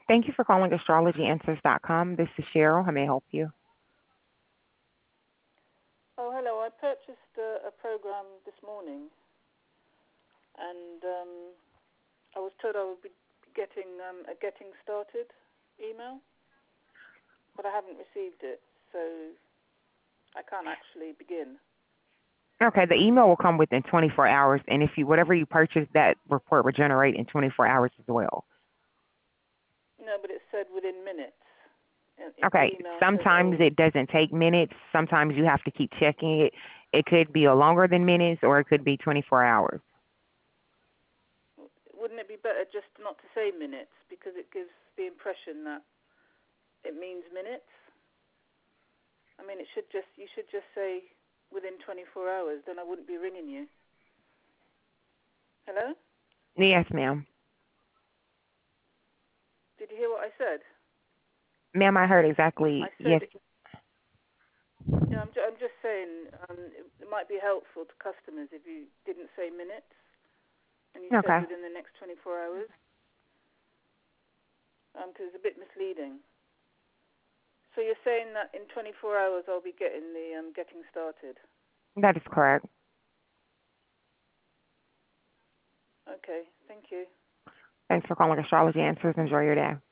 Thank you for calling astrologyanswers.com. This is Cheryl. How may I help you? Oh, hello. I purchased a program this morning, and I was told I would be getting a getting started email, but I haven't received it, so I can't actually begin. Okay, the email will come within 24 hours, and if you whatever you purchase, that report will generate in 24 hours as well. No, but it said within minutes. Okay, The email said, sometimes it doesn't take minutes. Sometimes you have to keep checking it. It could be a longer than minutes, or it could be 24 hours. wouldn't it be better just not to say minutes, because it gives the impression that it means minutes? I mean, you should just say within 24 hours, then I wouldn't be ringing you. Hello? Yes, ma'am. Did you hear what I said? Ma'am, I heard exactly. I Yes. said, I'm just saying it might be helpful to customers if you didn't say minutes and you said Okay. within the next 24 hours, because it's a bit misleading. So you're saying that in 24 hours I'll be getting the getting started? That is correct. Okay, thank you. Thanks for calling Astrology Answers. Enjoy your day.